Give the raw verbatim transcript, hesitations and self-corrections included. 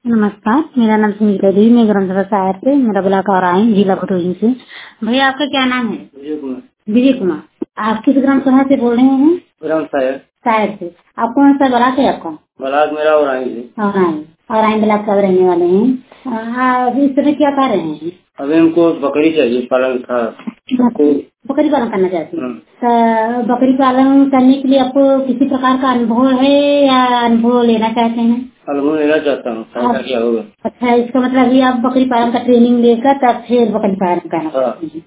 नमस्कार, मेरा नाम सुनीता देवी, मैं ग्राम सभा सहायक से, मेरा ब्लॉक और आई जिला भदोही से। भैया आपका क्या नाम है? विजय कुमार। विजय कुमार। आप किस ग्राम सभा से बोल रहे हैं? ग्राम सहायक। सहायक से। आप कौन सा ब्लॉक है आपका? ब्लॉक मेरा और आई है। और आई और आई ब्लॉक का रहने वाले हैं। आप इस समय क्या कर रहे हैं? अभी हमको बकरी चाहिए, पालन था। बकरी पालन करना चाहती हैं? तो बकरी पालन करने के लिए आपको किसी प्रकार का अनुभव है या अनुभव लेना चाहते हैं? अनुभव लेना चाहता हूँ, फायदा क्या होगा। अच्छा, इसका मतलब ये आप बकरी पालन का ट्रेनिंग लेकर तब फिर बकरी पालन करना चाहते हैं।